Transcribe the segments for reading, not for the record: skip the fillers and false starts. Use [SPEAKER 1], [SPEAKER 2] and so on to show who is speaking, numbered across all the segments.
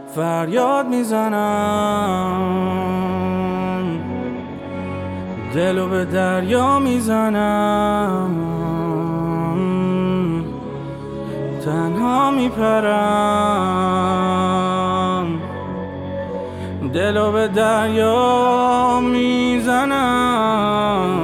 [SPEAKER 1] فریاد میزنم، دلو به دریا میزنم، تنها میپرم، دلو به دریا میزنم.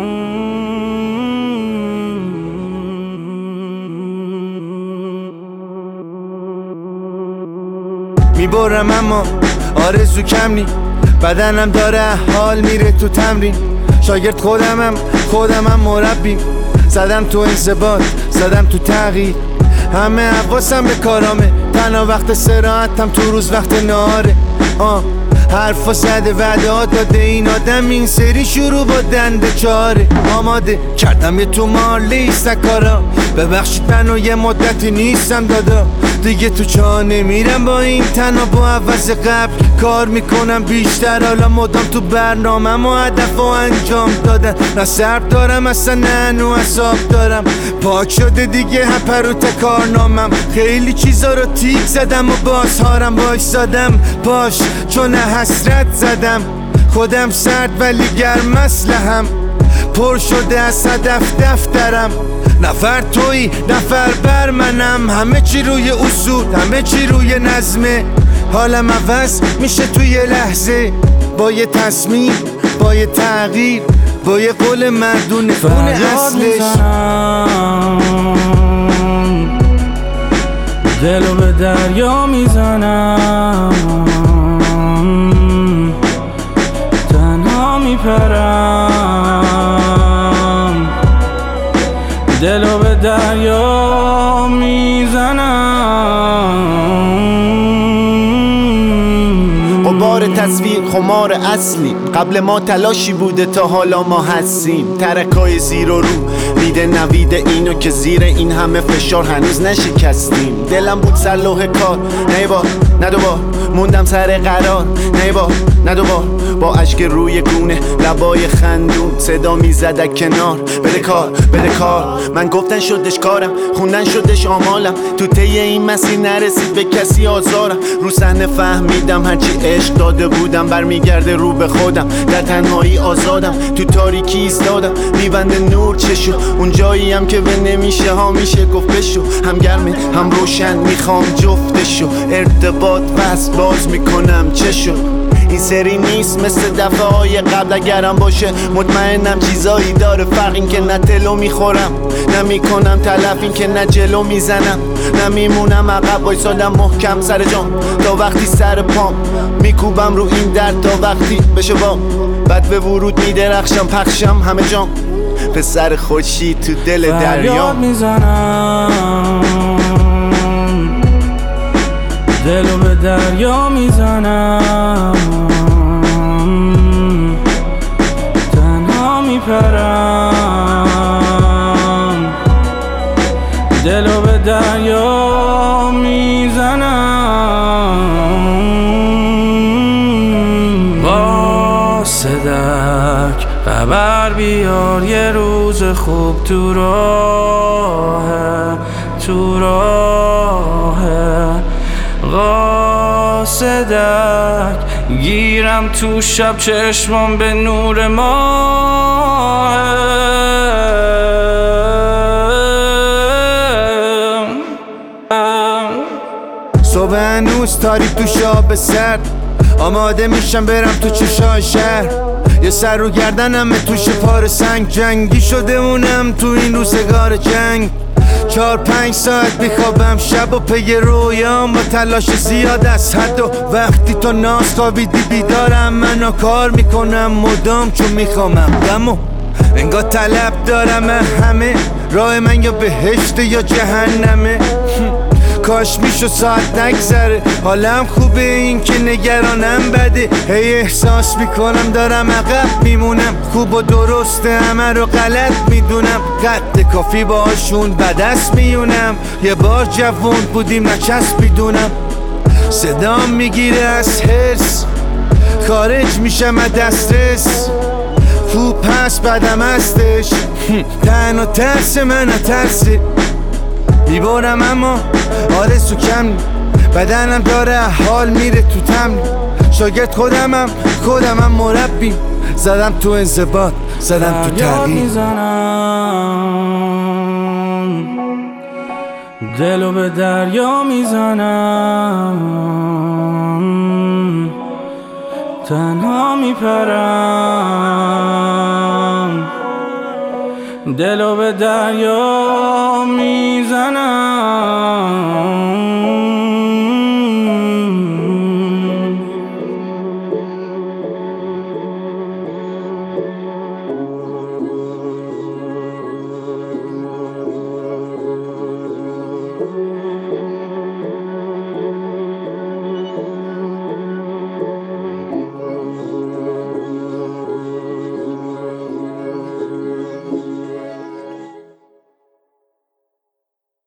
[SPEAKER 2] میبرم اما آرزو کم نی، بدنم داره حال میره تو تمرین. شاگرد خودمم مربیم، زدم تو انضباط، زدم تو تغییر. همه حواسم به کارامه، تنها وقت استراحتم تو روز وقت نهاره. حرفا زده وعده‌ها داده این آدم، این سری شروع با دنده چاره. آماده کردم یه تومار لیست کارا، ببخشید منو یه مدتی نیستم دادا. دیگه تو چاه نمیرم با این تنها، با عوض قبل کار میکنم بیشتر. حالا مدام تو برنامه و هدف و انجام دادن، نه سرد دارم اصلا نه هنو حساب دارم. پاک شده دیگه هپروت کارنامم، خیلی چیزا رو تیک زدم و بازهارم وایسادم پاش، چون حسرت زدم. خودم سرد ولی گرم اسلحه‌ام، پر شده از هدف دفترم. نفر تویی نفر بر منم، همه چی روی اصول، همه چی روی نظمه. حالم عوض میشه توی یه لحظه، با یه تصمیم، با یه تغییر، با یه قول مردونه خون اصلش.
[SPEAKER 1] دلو به دریا میزنم، تنها میپرم، دلو به دریا میزنم.
[SPEAKER 2] غبار تصویر خمار اصلی، قبل ما تلاشی بوده تا حالا ما هستیم. ترکای زیر و رو میده نویده اینو که زیر این همه فشار هنوز نشکستیم. دلم بود سر لوح کار، نه بار نه دوبار موندم سر قرار، نه بار نه دوبار با اشک روی گونه لبای خندون صدا میزد کنار. بده کار من گفتن شدش کارم، خوندن شدش آمالم. تو طی این مسیر نرسید به کسی آزارم. رو صحنه فهمیدم هرچی عشق داده بودم برمیگرده رو به خودم. در تنهایی آزادم، تو تاریکی ایستادم میبنده نور چشو. اون جاییم که به نمیشه ها میشه گفت بشو. هم گرمه هم روشن میخوام جفتشو، ارتباط بس باز میکنم چشو. این سری نیست مثل دفعه های قبل، اگرم باشه مطمئنم چیزایی داره فرق. این که نه تلو میخورم نه میکنم تلف، این که نه جلو میزنم نه میمونم عقب. وایسادم محکم سر جام تا وقتی سر پام میکوبم رو این درد، تا وقتی بشه بام. بعد به ورود میدرخشم پخشم همه جام، پسر خوشی تو دل دریا.
[SPEAKER 1] فریاد میزنم، دلو به دریا میزنم، تنها میپرم، دلو به دریا میزنم. واسدک خبر بیار یه روز خوب تو راه قاصدک. گیرم تو شب چشمام به نور ماه،
[SPEAKER 2] صبح هنوز تاریک تو شاب سرد، آماده میشم برم تو چشای شهر. یه سر رو گردنم توش پار سنگ، جنگی شده مونم تو این روزگار جنگ. 4-5 ساعت میخوابم شب و پی رویام، با تلاش زیاد از حد. و وقتی تو ناز خوابیدی بیدارم، منو کار میکنم مدام چون میخوامم دمو. انگار طلب دارم همه، راه من یا بهشت یا جهنمه. کاش میشو ساعت نگذره، حالم خوبه این که نگرانم بده. هی احساس میکنم دارم عقب میمونم، خوب و درسته همه رو غلط میدونم. قد کافی باشون بدست میونم، یه بار جوون بودیم نچسب میدونم. صدام میگیره از حرص، خارج میشم از دسترس. خوب هست بدم هستش، تنها ترس من ترسه. میبارم اما آرزو کم نی، بدنم داره حال میره تو تمرین. شاگرد خودمم مربیم. زدم تو انضباط، زدم تو تغییر.
[SPEAKER 1] میزنم دلو به دریا میزنم، تنها میپرم. دلو به دریا میزنم،